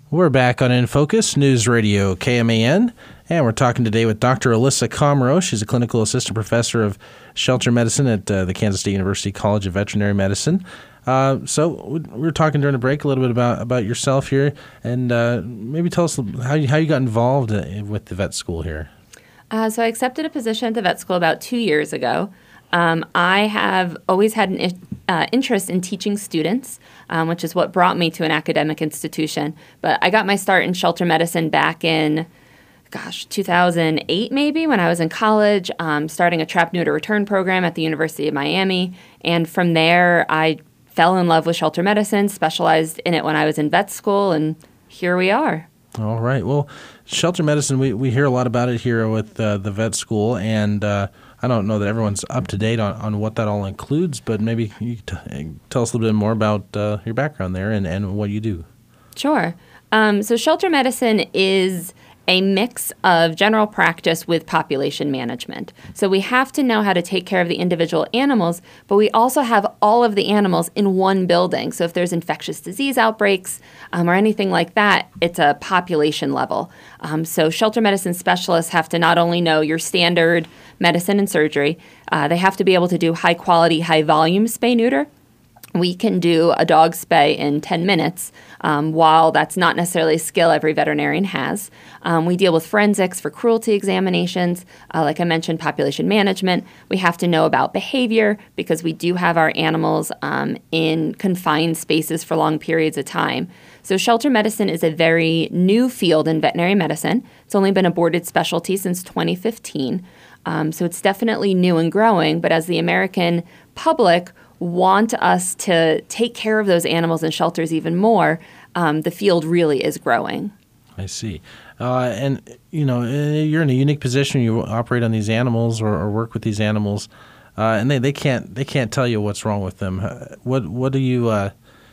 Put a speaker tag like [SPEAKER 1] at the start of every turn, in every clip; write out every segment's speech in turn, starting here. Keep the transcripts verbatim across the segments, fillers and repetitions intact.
[SPEAKER 1] We're back on In Focus, News Radio K M A N, and we're talking today with Doctor Alyssa Comro. She's a clinical assistant professor of shelter medicine at uh, the Kansas State University College of Veterinary Medicine. Uh, so we were talking during the break a little bit about, about yourself here, and uh, maybe tell us how you, how you got involved with the vet school here.
[SPEAKER 2] Uh, so I accepted a position at the vet school about two years ago. Um, I have always had an uh, interest in teaching students, um, which is what brought me to an academic institution. But I got my start in shelter medicine back in, gosh, two thousand eight maybe, when I was in college, um, starting a trap, neuter, return program at the University of Miami. And from there, I fell in love with shelter medicine, specialized in it when I was in vet school, and here we are.
[SPEAKER 1] All right. Well, shelter medicine, we, we hear a lot about it here with uh, the vet school, and uh, I don't know that everyone's up to date on, on what that all includes, but maybe you could t- tell us a little bit more about uh, your background there and, and what you do.
[SPEAKER 2] Sure. Um, so shelter medicine is a mix of general practice with population management. So we have to know how to take care of the individual animals, but we also have all of the animals in one building. So if there's infectious disease outbreaks um, or anything like that, it's a population level. Um, so shelter medicine specialists have to not only know your standard medicine and surgery, uh, they have to be able to do high quality, high volume spay-neuter. We can do a dog spay in ten minutes, um, while that's not necessarily a skill every veterinarian has. Um, we deal with forensics for cruelty examinations. Uh, like I mentioned, population management. We have to know about behavior because we do have our animals um, in confined spaces for long periods of time. So shelter medicine is a very new field in veterinary medicine. It's only been a boarded specialty since twenty fifteen. Um, so it's definitely new and growing, but as the American public want us to take care of those animals in shelters even more, um, the field really is growing.
[SPEAKER 1] I see. Uh, and, you know, you're in a unique position. You operate on these animals or, or work with these animals, uh, and they, they can't they can't tell you what's wrong with them. What what do you? Uh,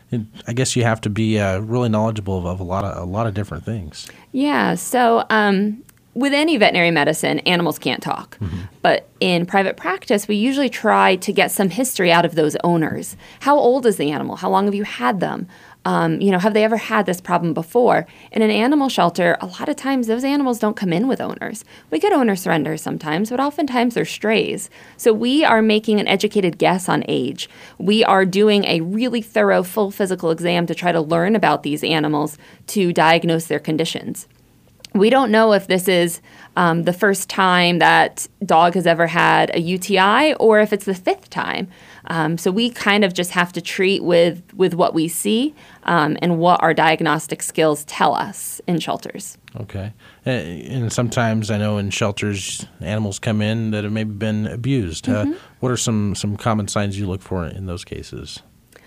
[SPEAKER 1] I guess you have to be uh, really knowledgeable of, of a lot of a lot of different things.
[SPEAKER 2] Yeah. So. Um, With any veterinary medicine, animals can't talk. Mm-hmm. But in private practice, we usually try to get some history out of those owners. How old is the animal? How long have you had them? Um, you know, have they ever had this problem before? In an animal shelter, a lot of times those animals don't come in with owners. We get owner surrenders sometimes, but oftentimes they're strays. So we are making an educated guess on age. We are doing a really thorough full physical exam to try to learn about these animals to diagnose their conditions. We don't know if this is um, the first time that dog has ever had a U T I or if it's the fifth time. Um, so we kind of just have to treat with, with what we see um, and what our diagnostic skills tell us in shelters.
[SPEAKER 1] Okay. And sometimes I know in shelters, animals come in that have maybe been abused. Mm-hmm. Uh, what are some, some common signs you look for in those cases?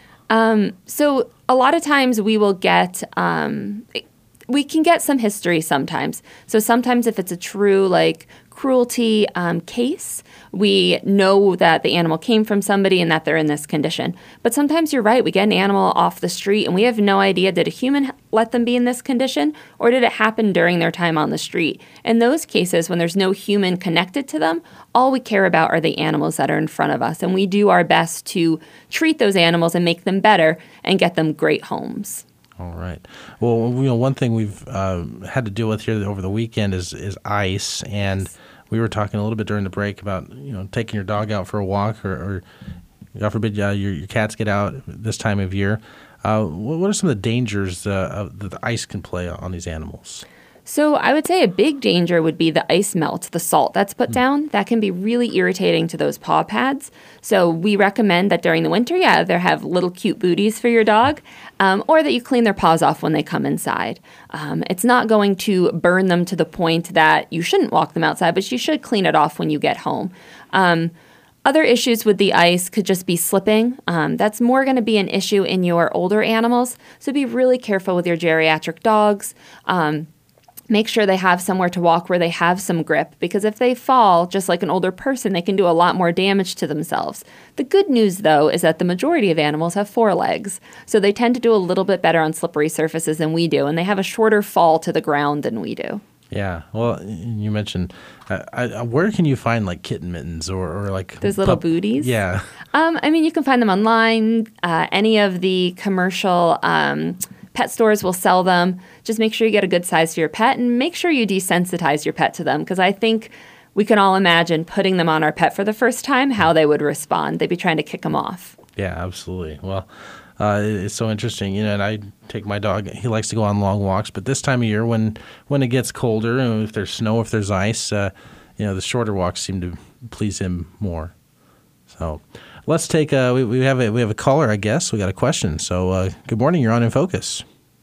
[SPEAKER 2] Um, so a lot of times we will get... Um, We can get some history sometimes. So sometimes if it's a true like cruelty um, case, we know that the animal came from somebody and that they're in this condition. But sometimes you're right. We get an animal off the street and we have no idea, did a human let them be in this condition or did it happen during their time on the street? In those cases, when there's no human connected to them, all we care about are the animals that are in front of us. And we do our best to treat those animals and make them better and get them great homes.
[SPEAKER 1] All right. Well, you know, one thing we've uh, had to deal with here over the weekend is is ice, and yes. We were talking a little bit during the break about you know taking your dog out for a walk, or, or God forbid, uh, your your cats get out this time of year. Uh, what, what are some of the dangers uh, of, that the ice can play on these animals?
[SPEAKER 2] So I would say a big danger would be the ice melt, the salt that's put mm. down. That can be really irritating to those paw pads. So we recommend that during the winter, yeah, either have little cute booties for your dog um, or that you clean their paws off when they come inside. Um, it's not going to burn them to the point that you shouldn't walk them outside, but you should clean it off when you get home. Um, Other issues with the ice could just be slipping. Um, that's more going to be an issue in your older animals. So be really careful with your geriatric dogs. Um, Make sure they have somewhere to walk where they have some grip, because if they fall, just like an older person, they can do a lot more damage to themselves. The good news, though, is that the majority of animals have four legs, so they tend to do a little bit better on slippery surfaces than we do, and they have a shorter fall to the ground than we do.
[SPEAKER 1] Yeah. Well, you mentioned, uh, I, where can you find like kitten mittens or, or like
[SPEAKER 2] those little
[SPEAKER 1] pup-
[SPEAKER 2] booties?
[SPEAKER 1] Yeah.
[SPEAKER 2] Um, I mean, you can find them online. Uh, any of the commercial um, Pet stores will sell them. Just make sure you get a good size for your pet, and make sure you desensitize your pet to them, because I think we can all imagine putting them on our pet for the first time, how they would respond. They'd be trying to kick them off.
[SPEAKER 1] Yeah, absolutely. Well, uh, it's so interesting. You know, and I take my dog. He likes to go on long walks, but this time of year, when when it gets colder, and if there's snow, if there's ice, uh, you know, the shorter walks seem to please him more. So, let's take. A, we, we have a we have a caller, I guess. We got a question. So, uh, good morning. You're on In Focus.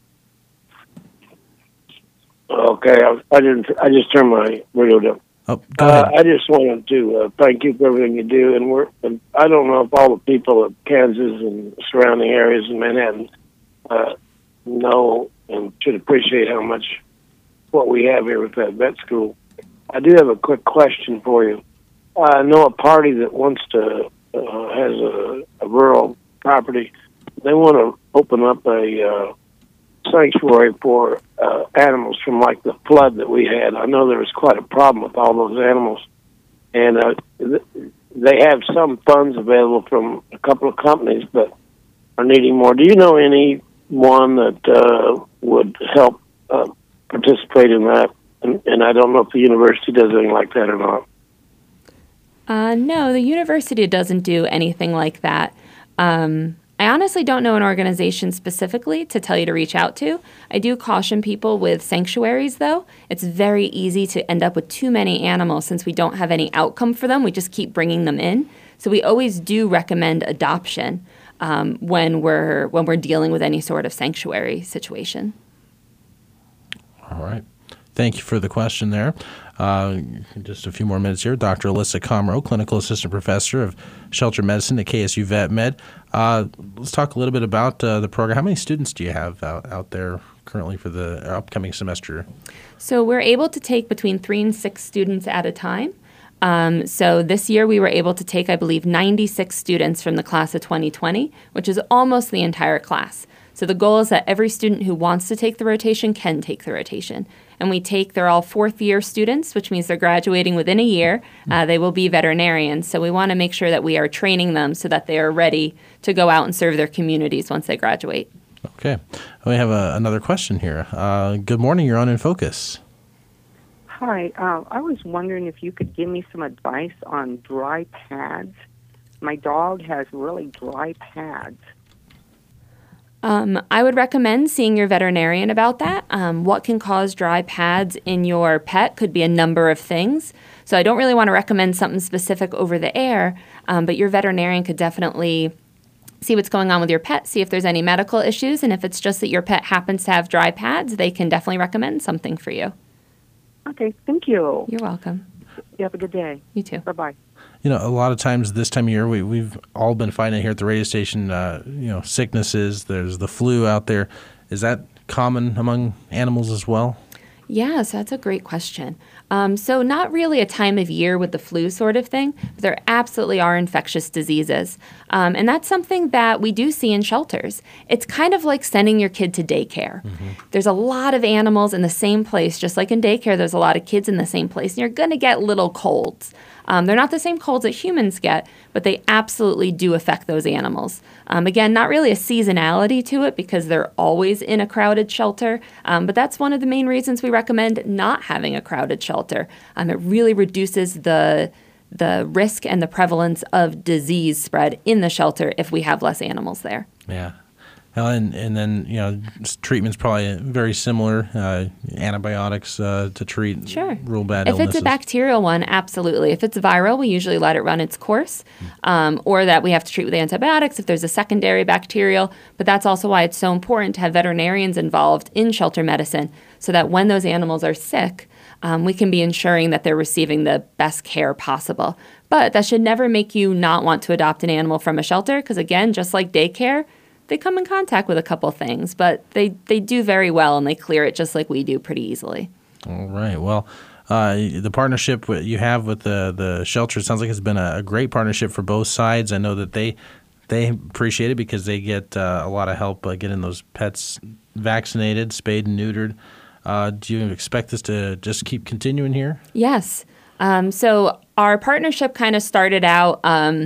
[SPEAKER 3] Okay, I, I didn't. I just turned my radio down.
[SPEAKER 1] Oh, go ahead.
[SPEAKER 3] Uh, I just wanted to uh, thank you for everything you do, and we're. And I don't know if all the people of Kansas and surrounding areas in Manhattan uh, know and should appreciate how much what we have here with that vet school. I do have a quick question for you. I know a party that wants to uh, has a, a rural property. They want to open up a uh, sanctuary for uh, animals from like the flood that we had. I know there was quite a problem with all those animals, and uh, th- they have some funds available from a couple of companies, but are needing more. Do you know anyone that uh, would help uh, participate in that? And, and I don't know if the university does anything like that or not.
[SPEAKER 2] Uh, no, the university doesn't do anything like that. Um, I honestly don't know an organization specifically to tell you to reach out to. I do caution people with sanctuaries, though. It's very easy to end up with too many animals since we don't have any outcome for them. We just keep bringing them in. So we always do recommend adoption um, when we're when we're dealing with any sort of sanctuary situation.
[SPEAKER 1] All right. Thank you for the question there. Uh, just a few more minutes here. Doctor Alyssa Comro, Clinical Assistant Professor of Shelter Medicine at K S U Vet Med. Uh, let's talk a little bit about uh, the program. How many students do you have out, out there currently for the upcoming semester?
[SPEAKER 2] So we're able to take between three and six students at a time. Um, so this year we were able to take, I believe, ninety-six students from the class of twenty twenty, which is almost the entire class. So the goal is that every student who wants to take the rotation can take the rotation. And we take, they're all fourth year students, which means they're graduating within a year. Uh, they will be veterinarians. So we want to make sure that we are training them so that they are ready to go out and serve their communities once they graduate.
[SPEAKER 1] Okay. We have a, another question here. Uh, good morning. You're on In Focus.
[SPEAKER 4] Hi. Uh, I was wondering if you could give me some advice on dry pads. My dog has really dry pads.
[SPEAKER 2] Um, I would recommend seeing your veterinarian about that. Um, what can cause dry pads in your pet could be a number of things. So I don't really want to recommend something specific over the air, um, but your veterinarian could definitely see what's going on with your pet, see if there's any medical issues, and if it's just that your pet happens to have dry pads, they can definitely recommend something for you.
[SPEAKER 4] Okay, thank you.
[SPEAKER 2] You're welcome.
[SPEAKER 4] You have a good day.
[SPEAKER 2] You too.
[SPEAKER 4] Bye-bye.
[SPEAKER 1] You know, a lot of times this time of year, we, we've all been finding here at the radio station, uh, you know, sicknesses. There's the flu out there. Is that common among animals as well?
[SPEAKER 2] Yes, that's a great question. Um, so not really a time of year with the flu sort of thing, but there absolutely are infectious diseases. Um, and that's something that we do see in shelters. It's kind of like sending your kid to daycare. Mm-hmm. There's a lot of animals in the same place, just like in daycare, there's a lot of kids in the same place, and you're going to get little colds. Um, they're not the same colds that humans get, but they absolutely do affect those animals. Um, again, not really a seasonality to it because they're always in a crowded shelter, um, but that's one of the main reasons we recommend not having a crowded shelter. Um, it really reduces the the risk and the prevalence of disease spread in the shelter if we have less animals there.
[SPEAKER 1] Yeah. Well, and, and then, you know, treatment's probably very similar, uh, antibiotics uh, to treat
[SPEAKER 2] sure.
[SPEAKER 1] real bad
[SPEAKER 2] if
[SPEAKER 1] illnesses.
[SPEAKER 2] If it's a bacterial one, absolutely. If it's viral, we usually let it run its course, um, or that we have to treat with antibiotics if there's a secondary bacterial. But that's also why it's so important to have veterinarians involved in shelter medicine so that when those animals are sick, um, we can be ensuring that they're receiving the best care possible. But that should never make you not want to adopt an animal from a shelter because, again, just like daycare, they come in contact with a couple things, but they, they do very well, and they clear it just like we do pretty easily.
[SPEAKER 1] All right. Well, uh, the partnership you have with the, the shelter, it sounds like it's been a, a great partnership for both sides. I know that they they appreciate it because they get uh, a lot of help uh, getting those pets vaccinated, spayed and neutered. Uh, do you expect this to just keep continuing here?
[SPEAKER 2] Yes. Um, so our partnership kind of started out um, –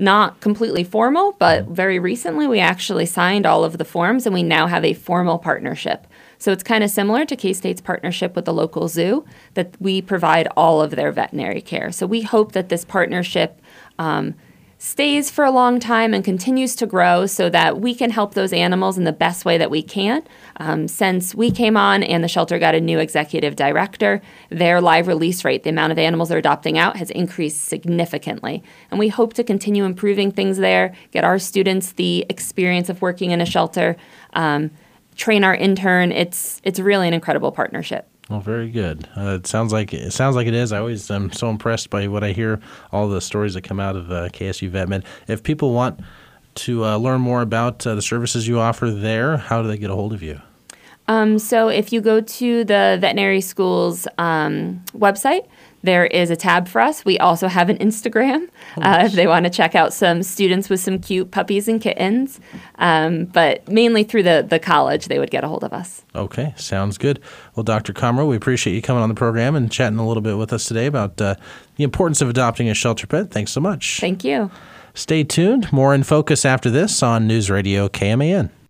[SPEAKER 2] not completely formal, but very recently we actually signed all of the forms and we now have a formal partnership. So it's kind of similar to K-State's partnership with the local zoo, that we provide all of their veterinary care. So we hope that this partnership um, stays for a long time and continues to grow so that we can help those animals in the best way that we can. Um, since we came on and the shelter got a new executive director, their live release rate, the amount of animals they're adopting out, has increased significantly. And we hope to continue improving things there, get our students the experience of working in a shelter, um, train our intern. It's it's really an incredible partnership.
[SPEAKER 1] Well, very good. Uh, it sounds like it sounds like it is. I always am so impressed by what I hear, all the stories that come out of uh, K S U VetMed. If people want to uh, learn more about uh, the services you offer there, how do they get a hold of you?
[SPEAKER 2] Um, so if you go to the veterinary school's um, website, there is a tab for us. We also have an Instagram
[SPEAKER 1] Oh,
[SPEAKER 2] uh,
[SPEAKER 1] nice.
[SPEAKER 2] if they want to check out some students with some cute puppies and kittens. Um, but mainly through the, the college, they would get a hold of us.
[SPEAKER 1] Okay, sounds good. Well, Doctor Comro, we appreciate you coming on the program and chatting a little bit with us today about uh, the importance of adopting a shelter pet. Thanks so much.
[SPEAKER 2] Thank you.
[SPEAKER 1] Stay tuned. More in focus after this on News Radio K M A N.